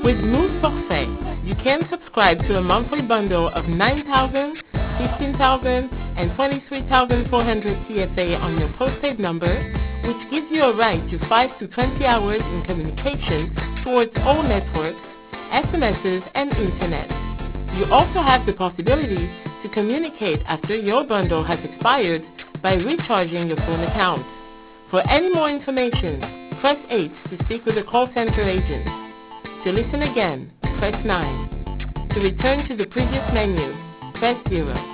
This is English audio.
With Move Forfait, you can subscribe to a monthly bundle of 9,000, 15,000, and 23,400 CFA on your postpaid number, which gives you a right to 5 to 20 hours in communication towards all networks, SMSs, and Internet. You also have the possibility to communicate after your bundle has expired by recharging your phone account. For any more information, press 8 to speak with a call center agent. To listen again, press 9. To return to the previous menu, press 0.